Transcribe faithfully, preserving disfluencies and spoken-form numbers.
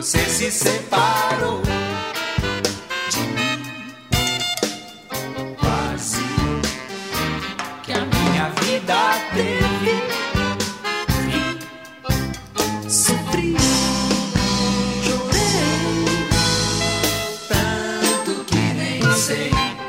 você se separou de mim. Quase que a minha vida teve fim. Sofri, chorei tanto que nem sei